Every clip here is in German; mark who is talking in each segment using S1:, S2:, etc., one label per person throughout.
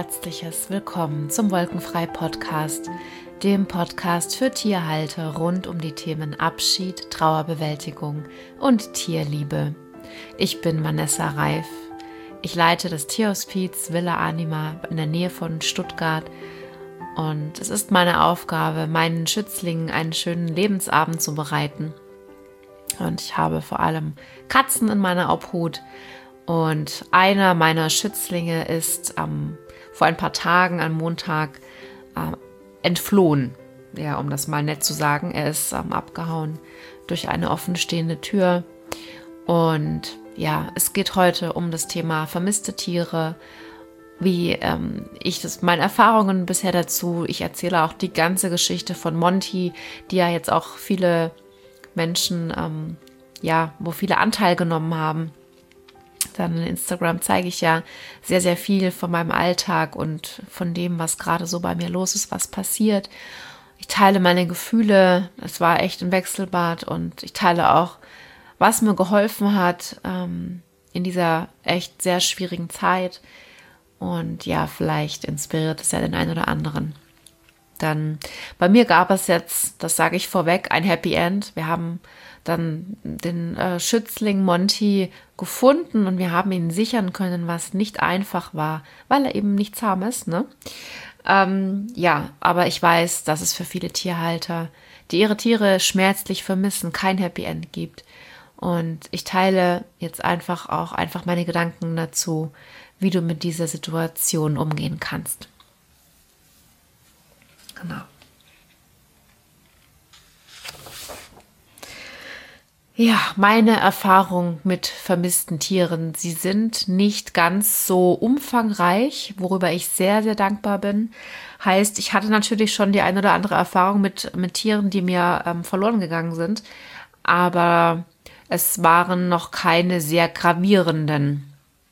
S1: herzliches Willkommen zum Wolkenfrei-Podcast, dem Podcast für Tierhalter rund um die Themen Abschied, Trauerbewältigung und Tierliebe. Ich bin Vanessa Reif. Ich leite das Tierhospiz Villa Anima in der Nähe von Stuttgart und es ist meine Aufgabe, meinen Schützlingen einen schönen Lebensabend zu bereiten. Und ich habe vor allem Katzen in meiner Obhut. Und einer meiner Schützlinge ist vor ein paar Tagen am Montag entflohen. Ja, um das mal nett zu sagen. Er ist abgehauen durch eine offenstehende Tür. Und ja, es geht heute um das Thema vermisste Tiere, wie meine Erfahrungen bisher dazu. Ich erzähle auch die ganze Geschichte von Monty, die ja jetzt auch viele Menschen, wo viele Anteil genommen haben. Dann in Instagram zeige ich ja sehr, sehr viel von meinem Alltag und von dem, was gerade so bei mir los ist, was passiert. Ich teile meine Gefühle, es war echt ein Wechselbad und ich teile auch, was mir geholfen hat in dieser echt sehr schwierigen Zeit. Und ja, vielleicht inspiriert es ja den einen oder anderen. Dann bei mir gab es jetzt, das sage ich vorweg, ein Happy End. Wir haben dann den Schützling Monty gefunden und wir haben ihn sichern können, was nicht einfach war, weil er eben nicht zahm ist, ne? Aber ich weiß, dass es für viele Tierhalter, die ihre Tiere schmerzlich vermissen, kein Happy End gibt. Und ich teile jetzt einfach meine Gedanken dazu, wie du mit dieser Situation umgehen kannst. Genau. Ja, meine Erfahrung mit vermissten Tieren, sie sind nicht ganz so umfangreich, worüber ich sehr, sehr dankbar bin. Heißt, ich hatte natürlich schon die eine oder andere Erfahrung mit Tieren, die mir verloren gegangen sind, aber es waren noch keine sehr gravierenden.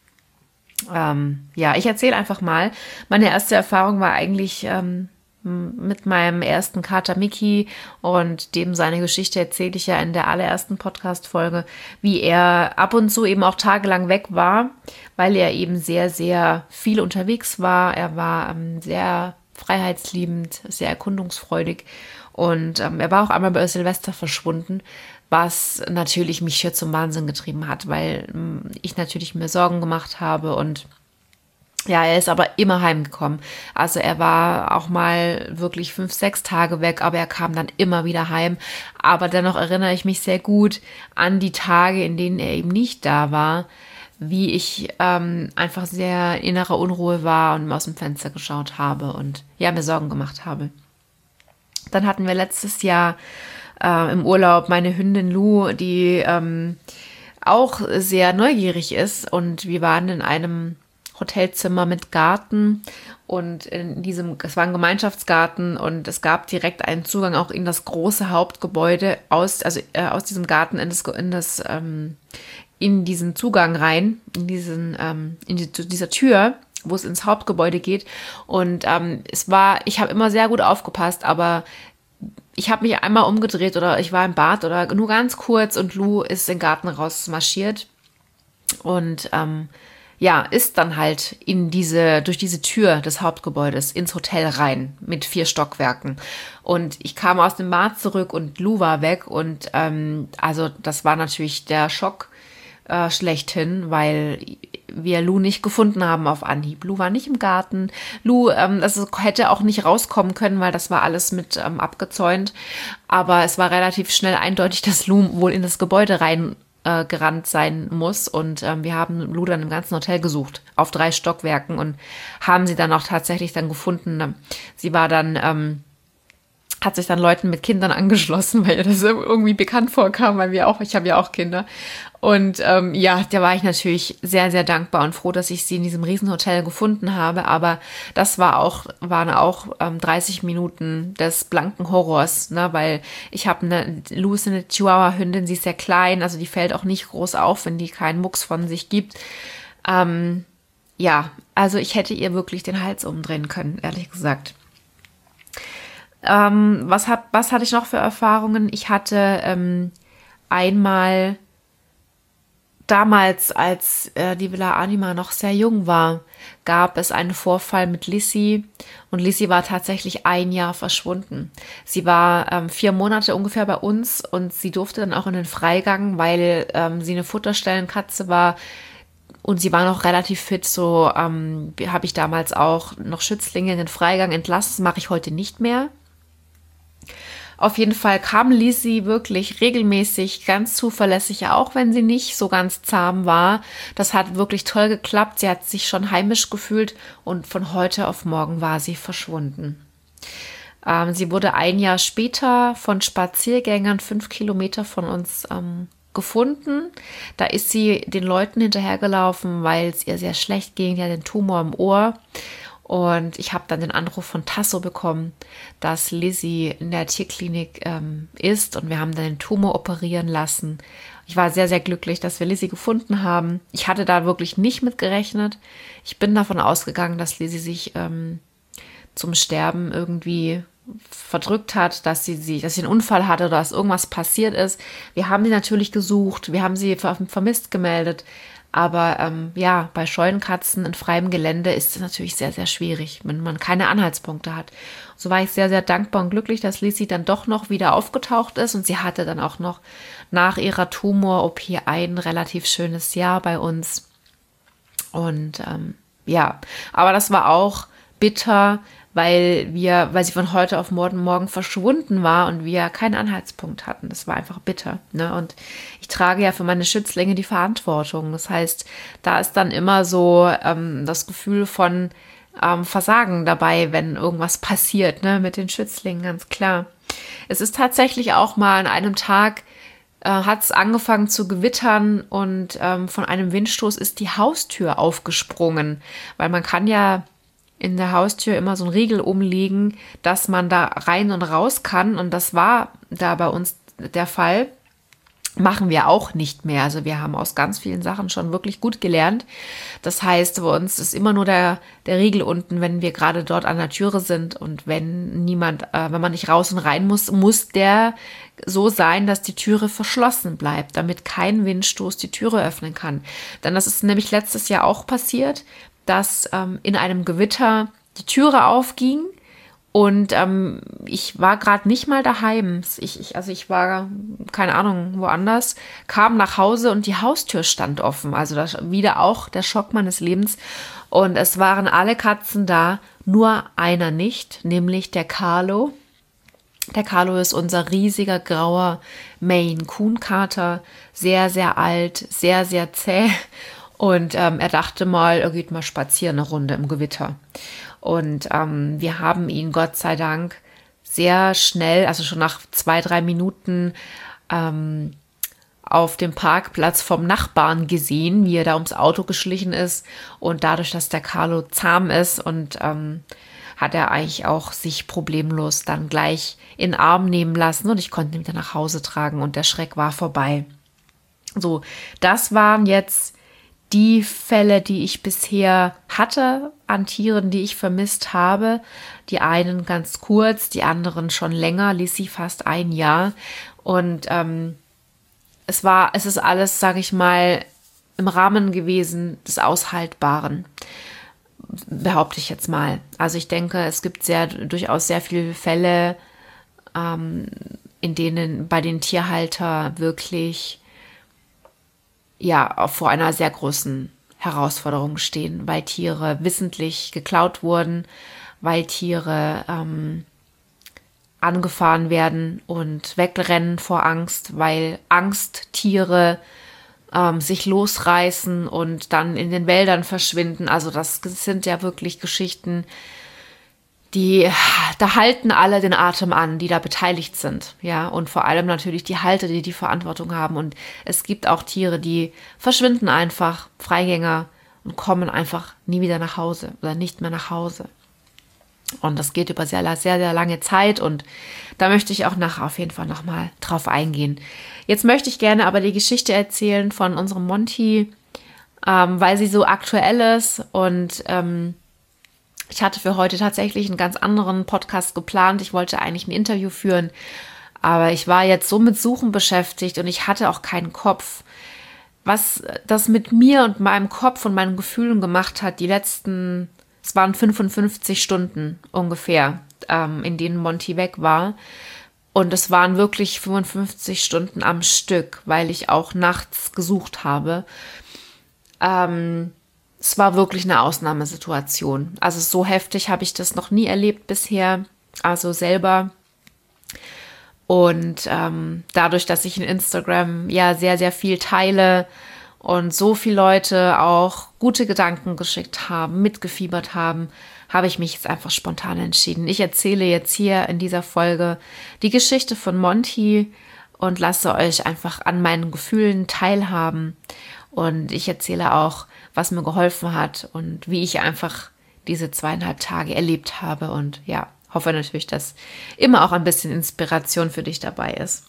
S1: Ich erzähle einfach mal. Meine erste Erfahrung war eigentlich mit meinem ersten Kater Mickey und dem seine Geschichte erzähle ich ja in der allerersten Podcast-Folge, wie er ab und zu eben auch tagelang weg war, weil er eben sehr, sehr viel unterwegs war. Er war sehr freiheitsliebend, sehr erkundungsfreudig und er war auch einmal bei Silvester verschwunden, was natürlich mich hier zum Wahnsinn getrieben hat, weil ich natürlich mir Sorgen gemacht habe und ja, er ist aber immer heimgekommen. Also er war auch mal wirklich 5, 6 Tage weg, aber er kam dann immer wieder heim. Aber dennoch erinnere ich mich sehr gut an die Tage, in denen er eben nicht da war, wie ich einfach sehr in innerer Unruhe war und aus dem Fenster geschaut habe und ja, mir Sorgen gemacht habe. Dann hatten wir letztes Jahr im Urlaub meine Hündin Lou, die auch sehr neugierig ist und wir waren in einem Hotelzimmer mit Garten und es war ein Gemeinschaftsgarten und es gab direkt einen Zugang auch in das große Hauptgebäude aus diesem Garten in diesen Zugang rein, dieser Tür, wo es ins Hauptgebäude geht und ich habe immer sehr gut aufgepasst, aber ich habe mich einmal umgedreht oder ich war im Bad oder nur ganz kurz und Lou ist in den Garten rausmarschiert und ist dann halt durch diese Tür des Hauptgebäudes ins Hotel rein mit 4 Stockwerken. Und ich kam aus dem Bad zurück und Lou war weg. Und das war natürlich der Schock schlechthin, weil wir Lou nicht gefunden haben auf Anhieb. Lou war nicht im Garten. Lou, das hätte auch nicht rauskommen können, weil das war alles mit abgezäunt. Aber es war relativ schnell eindeutig, dass Lou wohl in das Gebäude rein gerannt sein muss und wir haben Lou dann im ganzen Hotel gesucht, auf 3 Stockwerken und haben sie dann auch tatsächlich dann gefunden. Sie war dann, hat sich dann Leuten mit Kindern angeschlossen, weil ihr das irgendwie bekannt vorkam, ich habe ja auch Kinder. Und da war ich natürlich sehr, sehr dankbar und froh, dass ich sie in diesem Riesenhotel gefunden habe. Aber das waren auch 30 Minuten des blanken Horrors, ne? Weil ich habe Lou ist eine Chihuahua-Hündin, sie ist sehr klein, also die fällt auch nicht groß auf, wenn die keinen Mucks von sich gibt. Also ich hätte ihr wirklich den Hals umdrehen können, ehrlich gesagt. Was hatte ich noch für Erfahrungen? Ich hatte einmal damals, als die Villa Anima noch sehr jung war, gab es einen Vorfall mit Lissy und Lissy war tatsächlich 1 Jahr verschwunden. Sie war 4 Monate ungefähr bei uns und sie durfte dann auch in den Freigang, weil sie eine Futterstellenkatze war und sie war noch relativ fit. So habe ich damals auch noch Schützlinge in den Freigang entlassen. Das mache ich heute nicht mehr. Auf jeden Fall kam Lissy wirklich regelmäßig, ganz zuverlässig, auch wenn sie nicht so ganz zahm war. Das hat wirklich toll geklappt. Sie hat sich schon heimisch gefühlt und von heute auf morgen war sie verschwunden. Sie wurde 1 Jahr später von Spaziergängern 5 Kilometer von uns gefunden. Da ist sie den Leuten hinterhergelaufen, weil es ihr sehr schlecht ging. Sie hat den Tumor im Ohr. Und ich habe dann den Anruf von Tasso bekommen, dass Lissy in der Tierklinik ist und wir haben dann den Tumor operieren lassen. Ich war sehr, sehr glücklich, dass wir Lissy gefunden haben. Ich hatte da wirklich nicht mit gerechnet. Ich bin davon ausgegangen, dass Lissy sich zum Sterben irgendwie verdrückt hat, dass sie einen Unfall hatte oder dass irgendwas passiert ist. Wir haben sie natürlich gesucht, wir haben sie vermisst gemeldet. Aber bei Scheunenkatzen in freiem Gelände ist es natürlich sehr, sehr schwierig, wenn man keine Anhaltspunkte hat. So war ich sehr, sehr dankbar und glücklich, dass Lissy dann doch noch wieder aufgetaucht ist. Und sie hatte dann auch noch nach ihrer Tumor-OP ein relativ schönes Jahr bei uns. Und aber das war auch bitter, weil sie von heute auf morgen verschwunden war und wir keinen Anhaltspunkt hatten. Das war einfach bitter, ne? Und ich trage ja für meine Schützlinge die Verantwortung. Das heißt, da ist dann immer so das Gefühl von Versagen dabei, wenn irgendwas passiert, ne? Mit den Schützlingen, ganz klar. Es ist tatsächlich auch mal an einem Tag hat es angefangen zu gewittern und von einem Windstoß ist die Haustür aufgesprungen, weil man kann ja in der Haustür immer so ein Riegel umlegen, dass man da rein und raus kann. Und das war da bei uns der Fall. Machen wir auch nicht mehr. Also wir haben aus ganz vielen Sachen schon wirklich gut gelernt. Das heißt, bei uns ist immer nur der Riegel unten, wenn wir gerade dort an der Türe sind. Und wenn man nicht raus und rein muss der so sein, dass die Türe verschlossen bleibt, damit kein Windstoß die Türe öffnen kann. Denn das ist nämlich letztes Jahr auch passiert, dass in einem Gewitter die Türe aufging und ich war gerade nicht mal daheim. Ich war, keine Ahnung, woanders, kam nach Hause und die Haustür stand offen. Also das wieder auch der Schock meines Lebens. Und es waren alle Katzen da, nur einer nicht, nämlich der Carlo. Der Carlo ist unser riesiger grauer Maine Coon Kater, sehr, sehr alt, sehr, sehr zäh. Und er dachte mal, er geht mal spazieren eine Runde im Gewitter. Und wir haben ihn Gott sei Dank sehr schnell, also schon nach 2-3 Minuten auf dem Parkplatz vom Nachbarn gesehen, wie er da ums Auto geschlichen ist. Und dadurch, dass der Carlo zahm ist und hat er eigentlich auch sich problemlos dann gleich in den Arm nehmen lassen und ich konnte ihn wieder nach Hause tragen und der Schreck war vorbei. So, das waren jetzt die Fälle, die ich bisher hatte an Tieren, die ich vermisst habe. Die einen ganz kurz, die anderen schon länger, Lissy fast 1 Jahr. Und es ist alles, sage ich mal, im Rahmen gewesen des Aushaltbaren, behaupte ich jetzt mal. Also ich denke, es gibt durchaus sehr viele Fälle, in denen bei den Tierhalter wirklich vor einer sehr großen Herausforderung stehen, weil Tiere wissentlich geklaut wurden, weil Tiere angefahren werden und wegrennen vor Angst, weil Angsttiere sich losreißen und dann in den Wäldern verschwinden. Also das sind ja wirklich Geschichten, da halten alle den Atem an, die da beteiligt sind, ja, und vor allem natürlich die Halter, die die Verantwortung haben. Und es gibt auch Tiere, die verschwinden einfach, Freigänger, und kommen einfach nie wieder nach Hause oder nicht mehr nach Hause. Und das geht über sehr, sehr, sehr lange Zeit und da möchte ich auch nachher auf jeden Fall nochmal drauf eingehen. Jetzt möchte ich gerne aber die Geschichte erzählen von unserem Monty, weil sie so aktuell ist und ich hatte für heute tatsächlich einen ganz anderen Podcast geplant. Ich wollte eigentlich ein Interview führen, aber ich war jetzt so mit Suchen beschäftigt und ich hatte auch keinen Kopf, was das mit mir und meinem Kopf und meinen Gefühlen gemacht hat, es waren 55 Stunden ungefähr, in denen Monty weg war. Und es waren wirklich 55 Stunden am Stück, weil ich auch nachts gesucht habe. Es war wirklich eine Ausnahmesituation. Also so heftig habe ich das noch nie erlebt bisher, also selber. Und dadurch, dass ich in Instagram ja sehr, sehr viel teile und so viele Leute auch gute Gedanken geschickt haben, mitgefiebert haben, habe ich mich jetzt einfach spontan entschieden. Ich erzähle jetzt hier in dieser Folge die Geschichte von Monty und lasse euch einfach an meinen Gefühlen teilhaben. Und ich erzähle auch, was mir geholfen hat und wie ich einfach diese 2,5 Tage erlebt habe. Und ja, hoffe natürlich, dass immer auch ein bisschen Inspiration für dich dabei ist.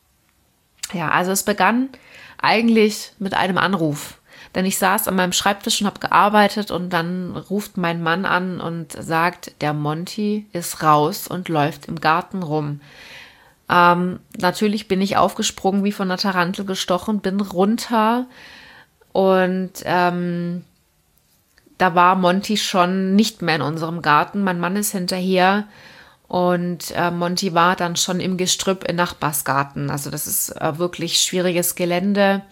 S1: Ja, also es begann eigentlich mit einem Anruf. Denn ich saß an meinem Schreibtisch und habe gearbeitet und dann ruft mein Mann an und sagt, der Monty ist raus und läuft im Garten rum. Natürlich bin ich aufgesprungen, wie von einer Tarantel gestochen, bin runter und da war Monty schon nicht mehr in unserem Garten. Mein Mann ist hinterher und Monty war dann schon im Gestrüpp im Nachbarsgarten. Also das ist wirklich schwieriges Gelände.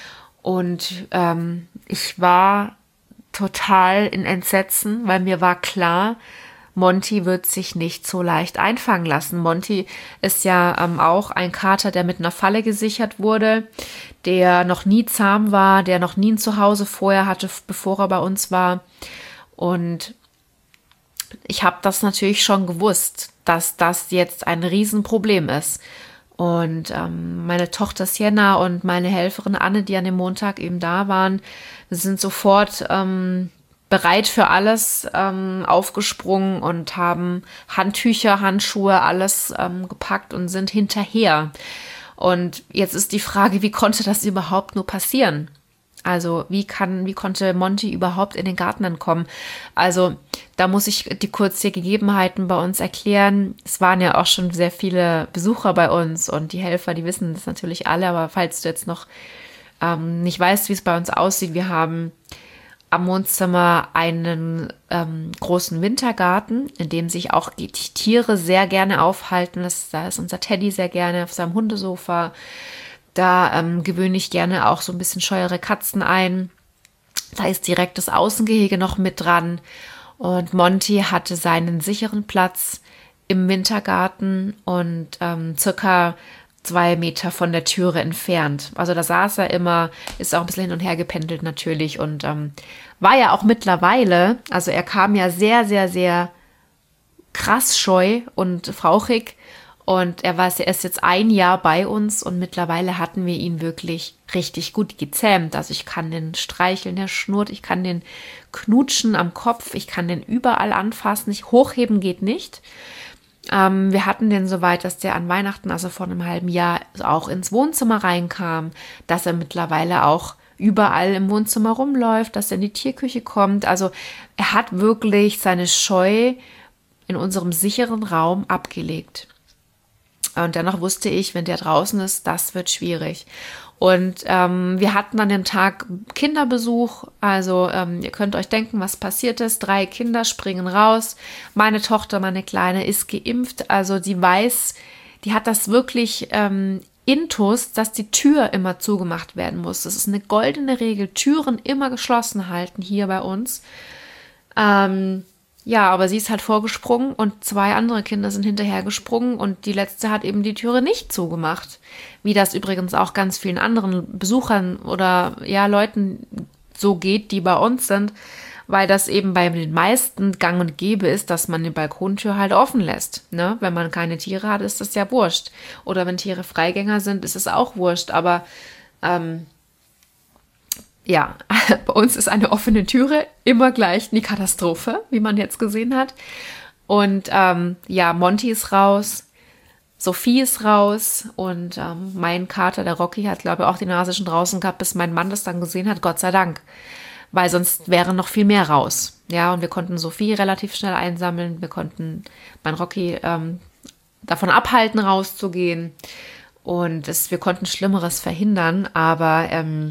S1: Und ich war total in Entsetzen, weil mir war klar, Monty wird sich nicht so leicht einfangen lassen. Monty ist ja auch ein Kater, der mit einer Falle gesichert wurde, der noch nie zahm war, der noch nie ein Zuhause vorher hatte, bevor er bei uns war. Und ich habe das natürlich schon gewusst, dass das jetzt ein Riesenproblem ist. Und meine Tochter Sienna und meine Helferin Anne, die an dem Montag eben da waren, sind sofort bereit für alles aufgesprungen und haben Handtücher, Handschuhe, alles gepackt und sind hinterher. Und jetzt ist die Frage, wie konnte das überhaupt nur passieren? Also wie konnte Monty überhaupt in den Garten entkommen? Also da muss ich kurz die Gegebenheiten bei uns erklären. Es waren ja auch schon sehr viele Besucher bei uns und die Helfer, die wissen das natürlich alle. Aber falls du jetzt noch nicht weißt, wie es bei uns aussieht, wir haben am Wohnzimmer einen großen Wintergarten, in dem sich auch die Tiere sehr gerne aufhalten. Da ist unser Teddy sehr gerne auf seinem Hundesofa. Da gewöhne ich gerne auch so ein bisschen scheuere Katzen ein. Da ist direkt das Außengehege noch mit dran. Und Monty hatte seinen sicheren Platz im Wintergarten und circa 2 Meter von der Türe entfernt. Also da saß er immer, ist auch ein bisschen hin und her gependelt natürlich und war ja auch mittlerweile, also er kam ja sehr, sehr, sehr krass scheu und fauchig. Und er ist jetzt 1 Jahr bei uns und mittlerweile hatten wir ihn wirklich richtig gut gezähmt. Also ich kann den streicheln, der schnurrt, ich kann den knutschen am Kopf, ich kann den überall anfassen, hochheben geht nicht. Wir hatten den so weit, dass der an Weihnachten, also vor einem halben Jahr, auch ins Wohnzimmer reinkam, dass er mittlerweile auch überall im Wohnzimmer rumläuft, dass er in die Tierküche kommt. Also er hat wirklich seine Scheu in unserem sicheren Raum abgelegt. Und dennoch wusste ich, wenn der draußen ist, das wird schwierig. Und wir hatten an dem Tag Kinderbesuch. Also ihr könnt euch denken, was passiert ist. 3 Kinder springen raus. Meine Tochter, meine Kleine, ist geimpft. Also die weiß, die hat das wirklich intus, dass die Tür immer zugemacht werden muss. Das ist eine goldene Regel. Türen immer geschlossen halten hier bei uns. Ja, aber sie ist halt vorgesprungen und 2 andere Kinder sind hinterher gesprungen und die letzte hat eben die Türe nicht zugemacht. Wie das übrigens auch ganz vielen anderen Besuchern oder ja Leuten so geht, die bei uns sind, weil das eben bei den meisten gang und gäbe ist, dass man die Balkontür halt offen lässt. Ne? Wenn man keine Tiere hat, ist das ja wurscht. Oder wenn Tiere Freigänger sind, ist es auch wurscht. Aber ja, bei uns ist eine offene Türe immer gleich eine Katastrophe, wie man jetzt gesehen hat. Und ja, Monty ist raus, Sophie ist raus und mein Kater, der Rocky, hat, glaube ich, auch die Nase schon draußen gehabt, bis mein Mann das dann gesehen hat, Gott sei Dank. Weil sonst wäre noch viel mehr raus. Ja, und wir konnten Sophie relativ schnell einsammeln. Wir konnten mein Rocky davon abhalten, rauszugehen. Und wir konnten Schlimmeres verhindern, aber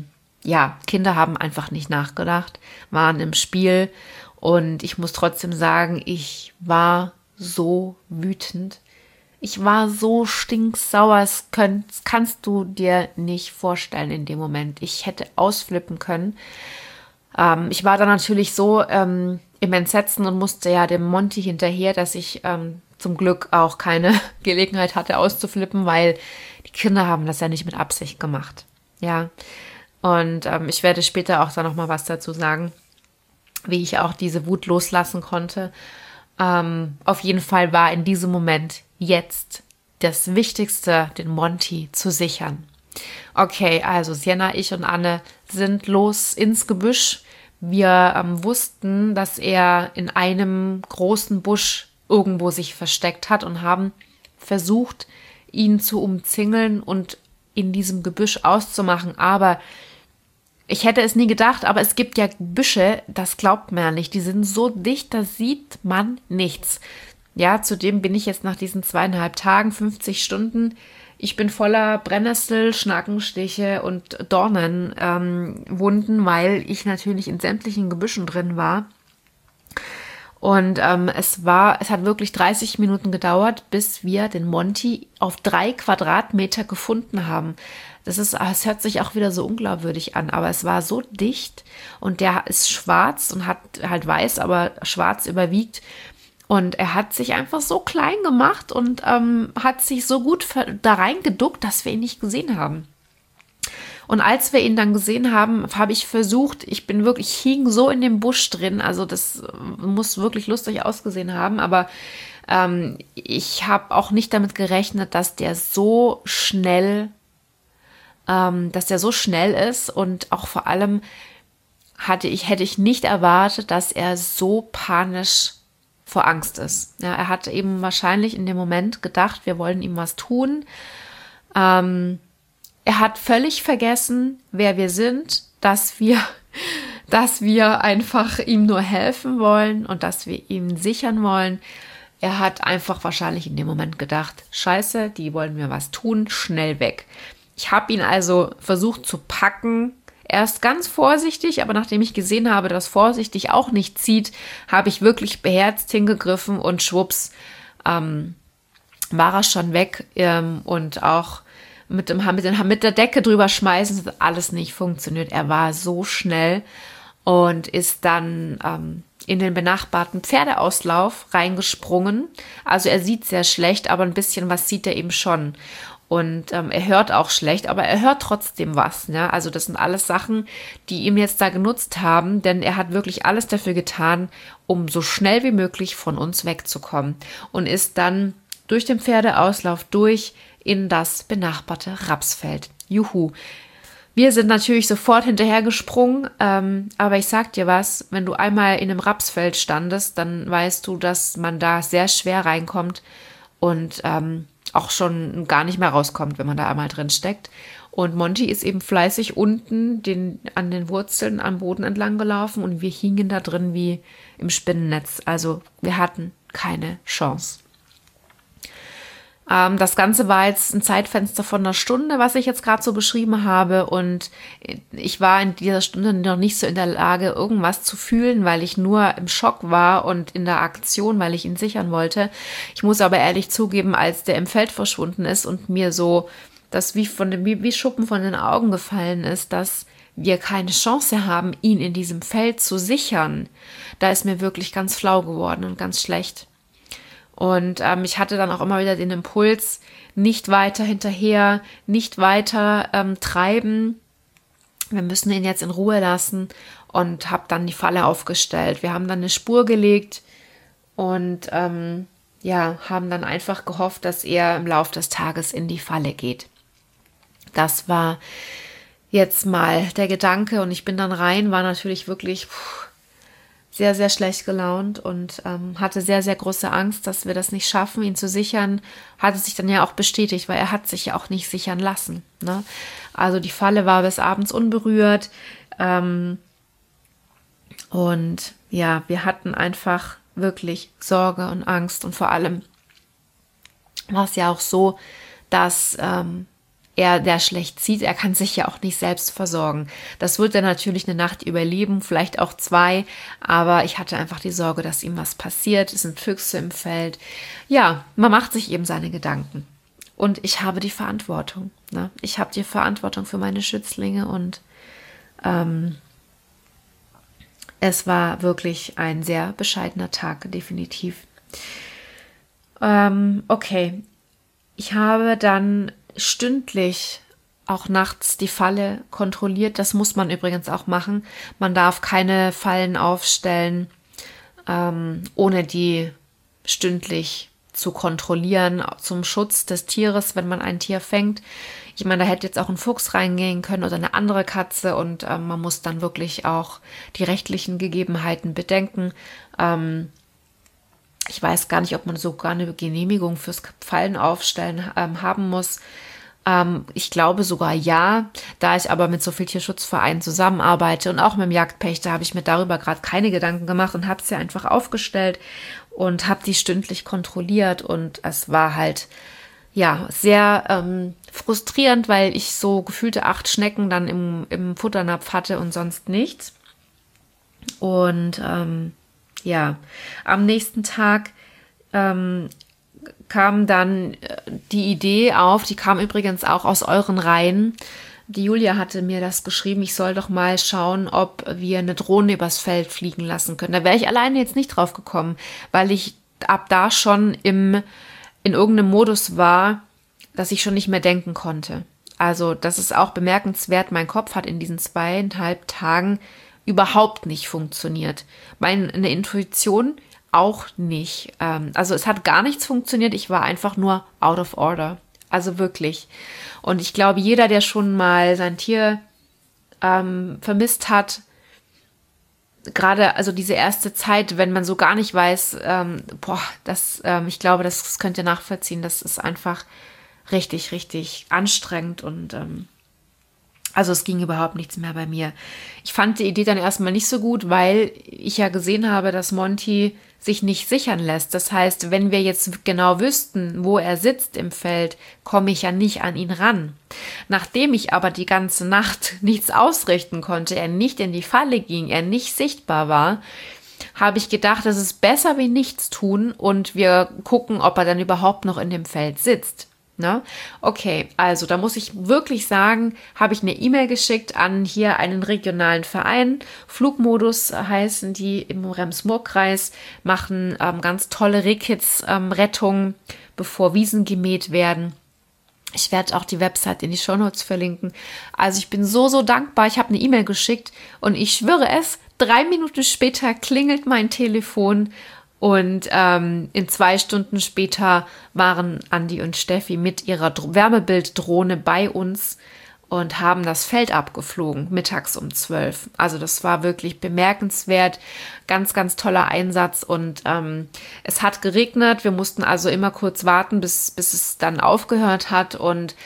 S1: ja, Kinder haben einfach nicht nachgedacht, waren im Spiel und ich muss trotzdem sagen, ich war so wütend. Ich war so stinksauer, das kannst du dir nicht vorstellen in dem Moment. Ich hätte ausflippen können. Ich war dann natürlich so im Entsetzen und musste ja dem Monty hinterher, dass ich zum Glück auch keine Gelegenheit hatte auszuflippen, weil die Kinder haben das ja nicht mit Absicht gemacht. Ja, und ich werde später auch da nochmal was dazu sagen, wie ich auch diese Wut loslassen konnte. Auf jeden Fall war in diesem Moment jetzt das Wichtigste, den Monty zu sichern. Okay, also Sienna, ich und Anne sind los ins Gebüsch. Wir wussten, dass er in einem großen Busch irgendwo sich versteckt hat und haben versucht, ihn zu umzingeln und in diesem Gebüsch auszumachen. Aber ich hätte es nie gedacht, aber es gibt ja Büsche, das glaubt man ja nicht. Die sind so dicht, da sieht man nichts. Ja, zudem bin ich jetzt nach diesen 2,5 Tagen, 50 Stunden, ich bin voller Brennnessel, Schnackenstiche und Dornenwunden, weil ich natürlich in sämtlichen Gebüschen drin war. Und es hat wirklich 30 Minuten gedauert, bis wir den Monty auf 3 Quadratmeter gefunden haben. Es hört sich auch wieder so unglaubwürdig an, aber es war so dicht und der ist schwarz und hat halt weiß, aber schwarz überwiegt. Und er hat sich einfach so klein gemacht und hat sich so gut da reingeduckt, dass wir ihn nicht gesehen haben. Und als wir ihn dann gesehen haben, habe ich versucht, ich hing so in dem Busch drin, also das muss wirklich lustig ausgesehen haben, aber ich habe auch nicht damit gerechnet, dass der so schnell ist und auch vor allem hätte ich nicht erwartet, dass er so panisch vor Angst ist. Ja, er hat eben wahrscheinlich in dem Moment gedacht, wir wollen ihm was tun. Er hat völlig vergessen, wer wir sind, dass wir einfach ihm nur helfen wollen und dass wir ihm sichern wollen. Er hat einfach wahrscheinlich in dem Moment gedacht, Scheiße, die wollen mir was tun, schnell weg. Ich habe ihn also versucht zu packen, erst ganz vorsichtig, aber nachdem ich gesehen habe, dass vorsichtig auch nicht zieht, habe ich wirklich beherzt hingegriffen und schwupps war er schon weg und auch mit der Decke drüber schmeißen, hat alles nicht funktioniert. Er war so schnell und ist dann in den benachbarten Pferdeauslauf reingesprungen. Also er sieht sehr schlecht, aber ein bisschen was sieht er eben schon. Und er hört auch schlecht, aber er hört trotzdem was. Ja? Also das sind alles Sachen, die ihm jetzt da genutzt haben, denn er hat wirklich alles dafür getan, um so schnell wie möglich von uns wegzukommen. Und ist dann durch den Pferdeauslauf in das benachbarte Rapsfeld. Juhu. Wir sind natürlich sofort hinterhergesprungen, aber ich sag dir was, wenn du einmal in einem Rapsfeld standest, dann weißt du, dass man da sehr schwer reinkommt und auch schon gar nicht mehr rauskommt, wenn man da einmal drin steckt. Und Monty ist eben fleißig unten an den Wurzeln am Boden entlang gelaufen und wir hingen da drin wie im Spinnennetz. Also wir hatten keine Chance. Das Ganze war jetzt ein Zeitfenster von 1 Stunde, was ich jetzt gerade so beschrieben habe. Und ich war in dieser Stunde noch nicht so in der Lage, irgendwas zu fühlen, weil ich nur im Schock war und in der Aktion, weil ich ihn sichern wollte. Ich muss aber ehrlich zugeben, als der im Feld verschwunden ist und mir so das wie Schuppen von den Augen gefallen ist, dass wir keine Chance haben, ihn in diesem Feld zu sichern, da ist mir wirklich ganz flau geworden und ganz schlecht. Und ich hatte dann auch immer wieder den Impuls, nicht weiter hinterher, nicht weiter treiben. Wir müssen ihn jetzt in Ruhe lassen und habe dann die Falle aufgestellt. Wir haben dann eine Spur gelegt und haben dann einfach gehofft, dass er im Laufe des Tages in die Falle geht. Das war jetzt mal der Gedanke und ich bin dann rein, war natürlich wirklich sehr, sehr schlecht gelaunt und hatte sehr, sehr große Angst, dass wir das nicht schaffen, ihn zu sichern. Hatte sich dann ja auch bestätigt, weil er hat sich ja auch nicht sichern lassen. Ne? Also die Falle war bis abends unberührt. Und ja, wir hatten einfach wirklich Sorge und Angst. Und vor allem war es ja auch so, dass der schlecht sieht, er kann sich ja auch nicht selbst versorgen. Das wird er natürlich eine Nacht überleben, vielleicht auch 2, aber ich hatte einfach die Sorge, dass ihm was passiert. Es sind Füchse im Feld. Ja, man macht sich eben seine Gedanken. Und ich habe die Verantwortung. Ne? Ich habe die Verantwortung für meine Schützlinge und es war wirklich ein sehr bescheidener Tag, definitiv. Okay, ich habe dann stündlich auch nachts die Falle kontrolliert. Das muss man übrigens auch machen. Man darf keine Fallen aufstellen, ohne die stündlich zu kontrollieren, zum Schutz des Tieres, wenn man ein Tier fängt. Ich meine, da hätte jetzt auch ein Fuchs reingehen können oder eine andere Katze und man muss dann wirklich auch die rechtlichen Gegebenheiten bedenken. Ich weiß gar nicht, ob man sogar eine Genehmigung fürs Fallen aufstellen haben muss. Ich glaube sogar ja, da ich aber mit so vielen Tierschutzvereinen zusammenarbeite und auch mit dem Jagdpächter, habe ich mir darüber gerade keine Gedanken gemacht und habe es ja einfach aufgestellt und habe die stündlich kontrolliert und es war halt ja sehr frustrierend, weil ich so gefühlte 8 Schnecken dann im Futternapf hatte und sonst nichts. Und ja, am nächsten Tag kam dann die Idee auf, die kam übrigens auch aus euren Reihen. Die Julia hatte mir das geschrieben, ich soll doch mal schauen, ob wir eine Drohne übers Feld fliegen lassen können. Da wäre ich alleine jetzt nicht drauf gekommen, weil ich ab da schon in irgendeinem Modus war, dass ich schon nicht mehr denken konnte. Also das ist auch bemerkenswert, mein Kopf hat in diesen 2,5 Tagen überhaupt nicht funktioniert. Meine Intuition auch nicht. Also es hat gar nichts funktioniert. Ich war einfach nur out of order. Also wirklich. Und ich glaube, jeder, der schon mal sein Tier vermisst hat, gerade also diese erste Zeit, wenn man so gar nicht weiß, ich glaube, das könnt ihr nachvollziehen. Das ist einfach richtig, richtig anstrengend und also es ging überhaupt nichts mehr bei mir. Ich fand die Idee dann erstmal nicht so gut, weil ich ja gesehen habe, dass Monty sich nicht sichern lässt. Das heißt, wenn wir jetzt genau wüssten, wo er sitzt im Feld, komme ich ja nicht an ihn ran. Nachdem ich aber die ganze Nacht nichts ausrichten konnte, er nicht in die Falle ging, er nicht sichtbar war, habe ich gedacht, das ist besser wie nichts tun und wir gucken, ob er dann überhaupt noch in dem Feld sitzt. Ne? Okay, also da muss ich wirklich sagen, habe ich eine E-Mail geschickt an hier einen regionalen Verein. Flugmodus heißen die im Rems-Murr-Kreis, machen ganz tolle Rehkitz-Rettungen, bevor Wiesen gemäht werden. Ich werde auch die Website in die Shownotes verlinken. Also ich bin so dankbar. Ich habe eine E-Mail geschickt und ich schwöre es, 3 Minuten später klingelt mein Telefon. Und in 2 Stunden später waren Andi und Steffi mit ihrer Wärmebilddrohne bei uns und haben das Feld abgeflogen, mittags um 12. Also das war wirklich bemerkenswert, ganz, ganz toller Einsatz und es hat geregnet. Wir mussten also immer kurz warten, bis es dann aufgehört hat und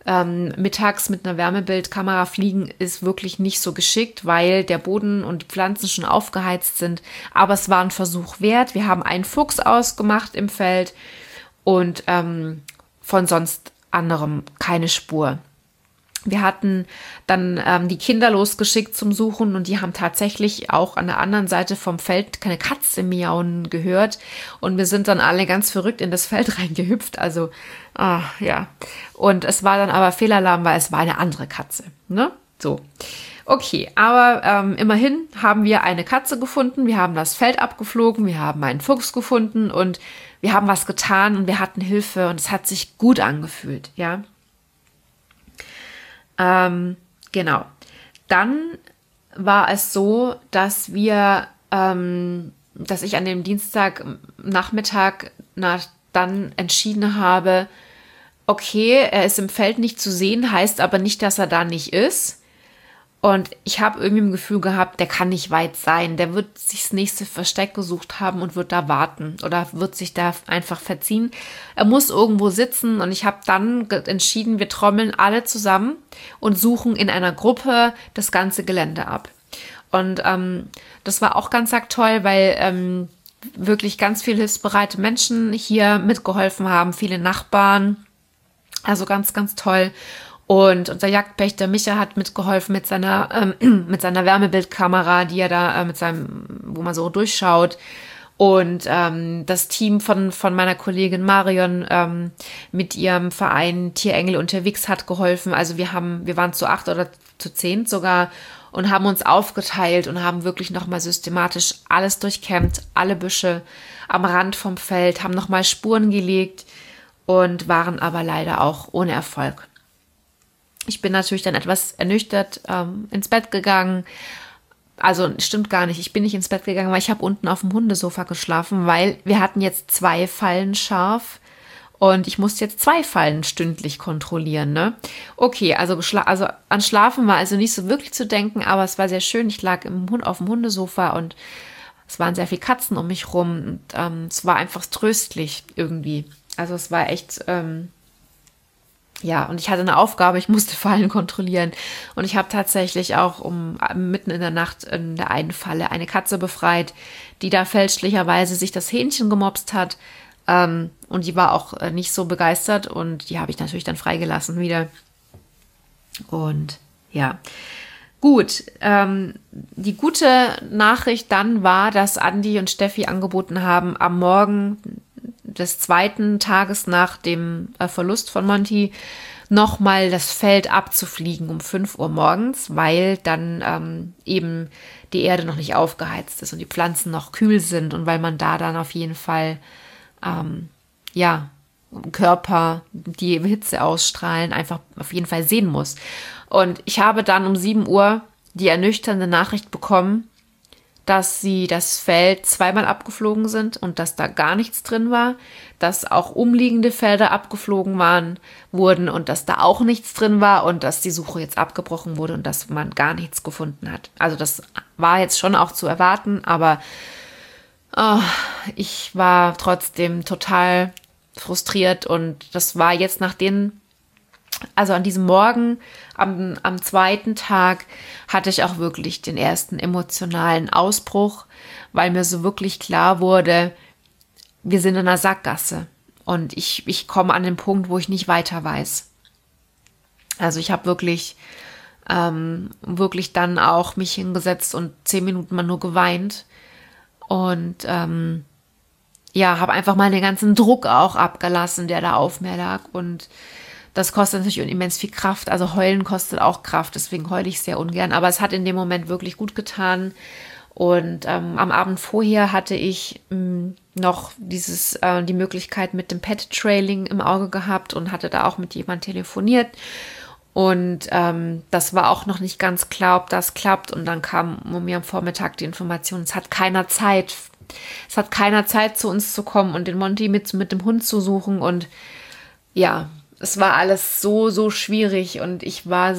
S1: mittags mit einer Wärmebildkamera fliegen ist wirklich nicht so geschickt, weil der Boden und die Pflanzen schon aufgeheizt sind. Aber es war ein Versuch wert. Wir haben einen Fuchs ausgemacht im Feld und von sonst anderem keine Spur. Wir hatten dann die Kinder losgeschickt zum Suchen und die haben tatsächlich auch an der anderen Seite vom Feld keine Katze miauen gehört und wir sind dann alle ganz verrückt in das Feld reingehüpft, also ja. Und es war dann aber Fehlalarm, weil es war eine andere Katze, ne? So. Okay, aber immerhin haben wir eine Katze gefunden, wir haben das Feld abgeflogen, wir haben einen Fuchs gefunden und wir haben was getan und wir hatten Hilfe und es hat sich gut angefühlt, ja. Genau. Dann war es so, dass ich an dem Dienstagnachmittag dann entschieden habe, okay, er ist im Feld nicht zu sehen, heißt aber nicht, dass er da nicht ist. Und ich habe irgendwie ein Gefühl gehabt, der kann nicht weit sein. Der wird sich das nächste Versteck gesucht haben und wird da warten oder wird sich da einfach verziehen. Er muss irgendwo sitzen und ich habe dann entschieden, wir trommeln alle zusammen und suchen in einer Gruppe das ganze Gelände ab. Und das war auch ganz toll, weil wirklich ganz viele hilfsbereite Menschen hier mitgeholfen haben, viele Nachbarn. Also ganz, ganz toll. Und unser Jagdpächter Micha hat mitgeholfen mit seiner Wärmebildkamera, die er da wo man so durchschaut. Und das Team von meiner Kollegin Marion mit ihrem Verein Tierengel unterwegs hat geholfen. Also wir waren zu 8 oder zu 10 sogar und haben uns aufgeteilt und haben wirklich nochmal systematisch alles durchkämmt, alle Büsche am Rand vom Feld, haben nochmal Spuren gelegt und waren aber leider auch ohne Erfolg. Ich bin natürlich dann etwas ernüchtert ins Bett gegangen. Also stimmt gar nicht, ich bin nicht ins Bett gegangen, weil ich habe unten auf dem Hundesofa geschlafen, weil wir hatten jetzt 2 Fallen scharf und ich musste jetzt 2 Fallen stündlich kontrollieren. Ne? Okay, also an Schlafen war also nicht so wirklich zu denken, aber es war sehr schön. Ich lag auf dem Hundesofa und es waren sehr viele Katzen um mich rum und es war einfach tröstlich irgendwie. Also es war echt... und ich hatte eine Aufgabe, ich musste Fallen kontrollieren und ich habe tatsächlich auch mitten in der Nacht in der einen Falle eine Katze befreit, die da fälschlicherweise sich das Hähnchen gemopst hat und die war auch nicht so begeistert und die habe ich natürlich dann freigelassen wieder. Und ja, gut, die gute Nachricht dann war, dass Andi und Steffi angeboten haben, am Morgen des 2. Tages nach dem Verlust von Monty nochmal das Feld abzufliegen um 5 Uhr morgens, weil dann eben die Erde noch nicht aufgeheizt ist und die Pflanzen noch kühl sind und weil man da dann auf jeden Fall Körper, die Hitze ausstrahlen, einfach auf jeden Fall sehen muss. Und ich habe dann um 7 Uhr die ernüchternde Nachricht bekommen, dass sie das Feld 2-mal abgeflogen sind und dass da gar nichts drin war, dass auch umliegende Felder abgeflogen wurden und dass da auch nichts drin war und dass die Suche jetzt abgebrochen wurde und dass man gar nichts gefunden hat. Also das war jetzt schon auch zu erwarten, aber ich war trotzdem total frustriert und das war jetzt an diesem Morgen, am 2. Tag, hatte ich auch wirklich den ersten emotionalen Ausbruch, weil mir so wirklich klar wurde, wir sind in einer Sackgasse und ich komme an den Punkt, wo ich nicht weiter weiß. Also ich habe wirklich dann auch mich hingesetzt und 10 Minuten mal nur geweint und habe einfach mal den ganzen Druck auch abgelassen, der da auf mir lag und das kostet natürlich immens viel Kraft, also heulen kostet auch Kraft, deswegen heule ich sehr ungern, aber es hat in dem Moment wirklich gut getan und am Abend vorher hatte ich noch die Möglichkeit mit dem Pet-Trailing im Auge gehabt und hatte da auch mit jemandem telefoniert und das war auch noch nicht ganz klar, ob das klappt und dann kam mir am Vormittag die Information, es hat keiner Zeit zu uns zu kommen und den Monty mit dem Hund zu suchen und ja, es war alles so schwierig und ich war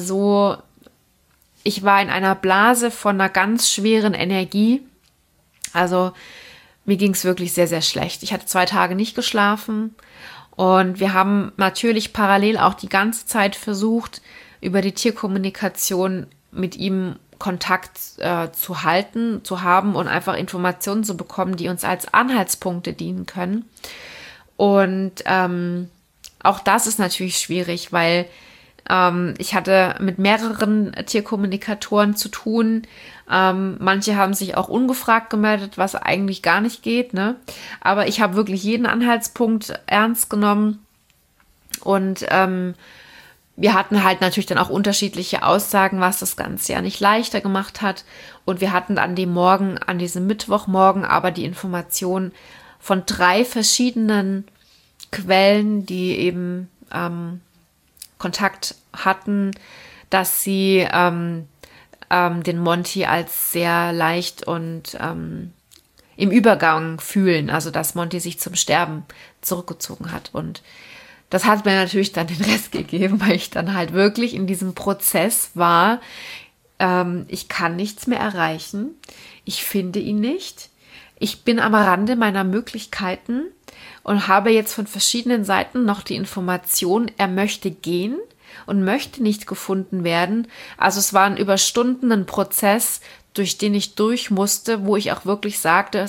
S1: in einer Blase von einer ganz schweren Energie. Also mir ging es wirklich sehr, sehr schlecht. Ich hatte 2 Tage nicht geschlafen und wir haben natürlich parallel auch die ganze Zeit versucht, über die Tierkommunikation mit ihm Kontakt zu haben und einfach Informationen zu bekommen, die uns als Anhaltspunkte dienen können. Und auch das ist natürlich schwierig, weil ich hatte mit mehreren Tierkommunikatoren zu tun. Manche haben sich auch ungefragt gemeldet, was eigentlich gar nicht geht, ne? Aber ich habe wirklich jeden Anhaltspunkt ernst genommen. Und wir hatten halt natürlich dann auch unterschiedliche Aussagen, was das Ganze ja nicht leichter gemacht hat. Und wir hatten an diesem Mittwochmorgen aber die Information von 3 verschiedenen Quellen, die eben Kontakt hatten, dass sie den Monty als sehr leicht und im Übergang fühlen, also dass Monty sich zum Sterben zurückgezogen hat. Und das hat mir natürlich dann den Rest gegeben, weil ich dann halt wirklich in diesem Prozess war, ich kann nichts mehr erreichen, ich finde ihn nicht, ich bin am Rande meiner Möglichkeiten und habe jetzt von verschiedenen Seiten noch die Information, er möchte gehen und möchte nicht gefunden werden. Also es war ein über Stunden ein Prozess, durch den ich durch musste, wo ich auch wirklich sagte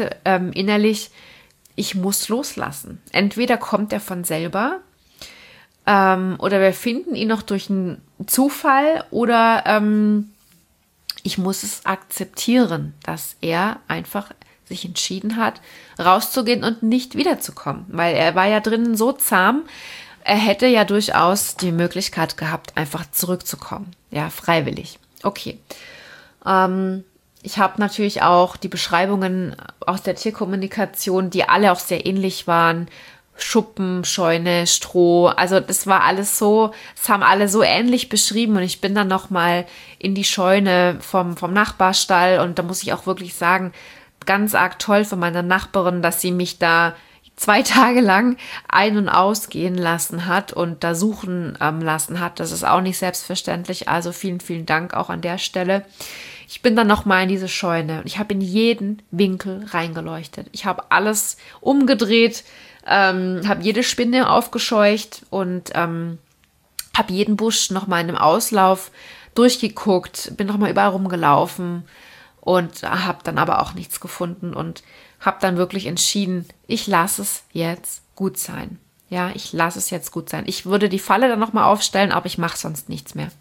S1: innerlich, ich muss loslassen. Entweder kommt er von selber oder wir finden ihn noch durch einen Zufall oder ich muss es akzeptieren, dass er einfach sich entschieden hat, rauszugehen und nicht wiederzukommen, weil er war ja drinnen so zahm, er hätte ja durchaus die Möglichkeit gehabt, einfach zurückzukommen, ja, freiwillig. Okay. Ich habe natürlich auch die Beschreibungen aus der Tierkommunikation, die alle auch sehr ähnlich waren, Schuppen, Scheune, Stroh, also das war alles so, das haben alle so ähnlich beschrieben und ich bin dann nochmal in die Scheune vom Nachbarstall und da muss ich auch wirklich sagen, ganz arg toll von meiner Nachbarin, dass sie mich da 2 Tage lang ein- und ausgehen lassen hat und da suchen lassen hat. Das ist auch nicht selbstverständlich, also vielen, vielen Dank auch an der Stelle. Ich bin dann nochmal in diese Scheune und ich habe in jeden Winkel reingeleuchtet. Ich habe alles umgedreht, habe jede Spinne aufgescheucht und habe jeden Busch nochmal in einem Auslauf durchgeguckt, bin nochmal überall rumgelaufen und habe dann aber auch nichts gefunden und habe dann wirklich entschieden, ich lasse es jetzt gut sein. Ja, ich lasse es jetzt gut sein. Ich würde die Falle dann nochmal aufstellen, aber ich mache sonst nichts mehr.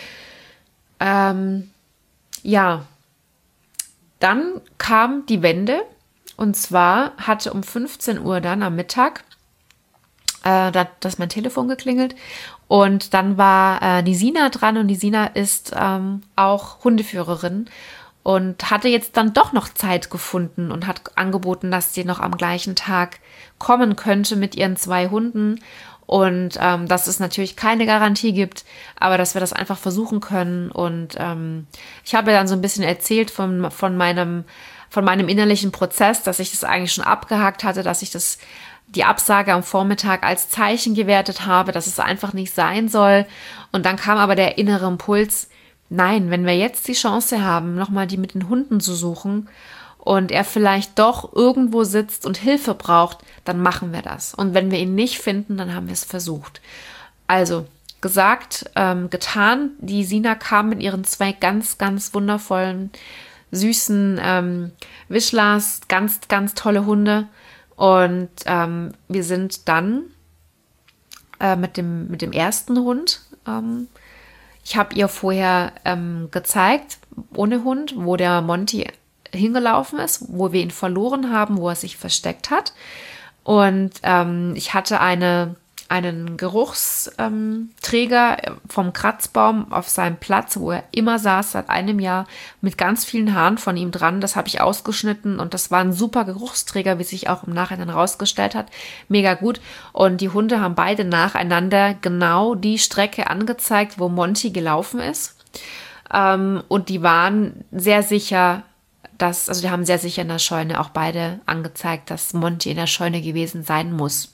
S1: Ja, dann kam die Wende und zwar hatte um 15 Uhr dann am Mittag dass mein Telefon geklingelt und dann war die Sina dran und die Sina ist auch Hundeführerin und hatte jetzt dann doch noch Zeit gefunden und hat angeboten, dass sie noch am gleichen Tag kommen könnte mit ihren 2 Hunden und dass es natürlich keine Garantie gibt, aber dass wir das einfach versuchen können und ich habe dann so ein bisschen erzählt von meinem innerlichen Prozess, dass ich das eigentlich schon abgehakt hatte, dass ich die Absage am Vormittag als Zeichen gewertet habe, dass es einfach nicht sein soll. Und dann kam aber der innere Impuls, nein, wenn wir jetzt die Chance haben, nochmal die mit den Hunden zu suchen und er vielleicht doch irgendwo sitzt und Hilfe braucht, dann machen wir das. Und wenn wir ihn nicht finden, dann haben wir es versucht. Also gesagt, getan. Die Sina kam mit ihren 2 ganz, ganz wundervollen, süßen Wischlers, ganz, ganz tolle Hunde. Und wir sind dann mit dem ersten Hund, ich habe ihr vorher gezeigt, ohne Hund, wo der Monty hingelaufen ist, wo wir ihn verloren haben, wo er sich versteckt hat. Und ich hatte einen Geruchsträger vom Kratzbaum auf seinem Platz, wo er immer saß seit einem Jahr, mit ganz vielen Haaren von ihm dran. Das habe ich ausgeschnitten und das war ein super Geruchsträger, wie sich auch im Nachhinein rausgestellt hat. Mega gut. Und die Hunde haben beide nacheinander genau die Strecke angezeigt, wo Monty gelaufen ist. Und die waren sehr sicher, die haben sehr sicher in der Scheune auch beide angezeigt, dass Monty in der Scheune gewesen sein muss.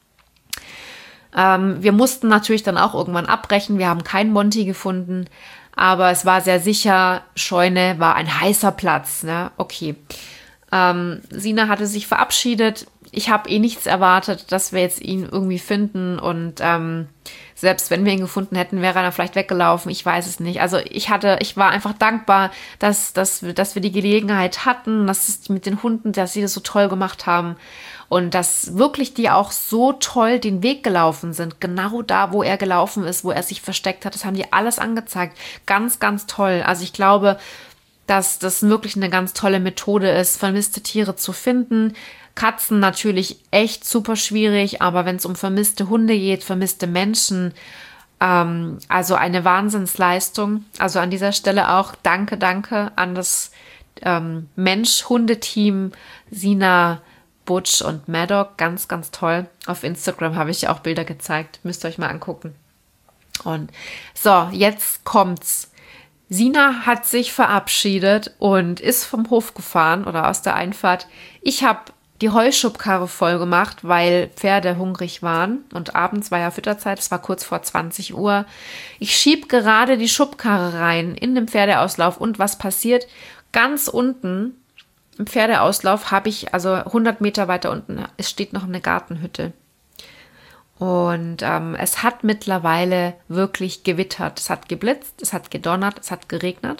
S1: Wir mussten natürlich dann auch irgendwann abbrechen. Wir haben keinen Monty gefunden, aber es war sehr sicher, Scheune war ein heißer Platz. Ne? Okay. Sina hatte sich verabschiedet. Ich habe nichts erwartet, dass wir jetzt ihn irgendwie finden und selbst wenn wir ihn gefunden hätten, wäre er vielleicht weggelaufen. Ich weiß es nicht. Also ich war einfach dankbar, dass wir die Gelegenheit hatten, dass es mit den Hunden, dass sie das so toll gemacht haben. Und dass wirklich die auch so toll den Weg gelaufen sind. Genau da, wo er gelaufen ist, wo er sich versteckt hat. Das haben die alles angezeigt. Ganz, ganz toll. Also ich glaube, dass das wirklich eine ganz tolle Methode ist, vermisste Tiere zu finden. Katzen natürlich echt super schwierig. Aber wenn es um vermisste Hunde geht, vermisste Menschen, also eine Wahnsinnsleistung. Also an dieser Stelle auch danke an das Mensch-Hunde-Team Sina, Butch und Maddock, ganz, ganz toll. Auf Instagram habe ich auch Bilder gezeigt. Müsst ihr euch mal angucken. Und so, jetzt kommt's. Sina hat sich verabschiedet und ist vom Hof gefahren oder aus der Einfahrt. Ich habe die Heuschubkarre voll gemacht, weil Pferde hungrig waren. Und abends war ja Fütterzeit, es war kurz vor 20 Uhr. Ich schieb gerade die Schubkarre rein in den Pferdeauslauf. Und was passiert? Ganz unten im Pferdeauslauf habe ich, also 100 Meter weiter unten, es steht noch eine Gartenhütte. Und es hat mittlerweile wirklich gewittert. Es hat geblitzt, es hat gedonnert, es hat geregnet.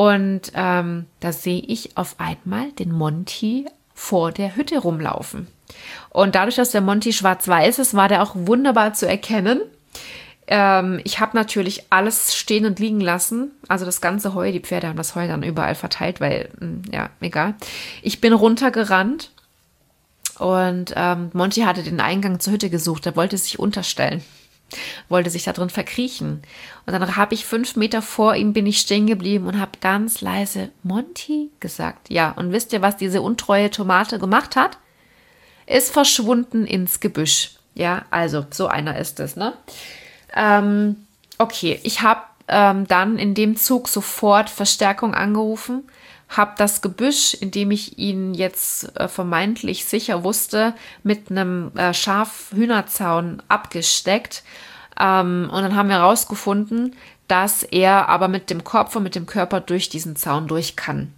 S1: Und da sehe ich auf einmal den Monty vor der Hütte rumlaufen. Und dadurch, dass der Monty schwarz-weiß ist, war der auch wunderbar zu erkennen. Ich habe natürlich alles stehen und liegen lassen, also das ganze Heu, die Pferde haben das Heu dann überall verteilt, weil, ja, egal. Ich bin runtergerannt und Monty hatte den Eingang zur Hütte gesucht, er wollte sich unterstellen, wollte sich da drin verkriechen. Und dann habe ich 5 Meter vor ihm, bin ich stehen geblieben und habe ganz leise Monty gesagt. Ja, und wisst ihr, was diese untreue Tomate gemacht hat? Ist verschwunden ins Gebüsch. Ja, also so einer ist es, ne? Okay, ich habe dann in dem Zug sofort Verstärkung angerufen, habe das Gebüsch, in dem ich ihn jetzt vermeintlich sicher wusste, mit einem Schaf-Hühnerzaun abgesteckt. Und dann haben wir herausgefunden, dass er aber mit dem Kopf und mit dem Körper durch diesen Zaun durch kann.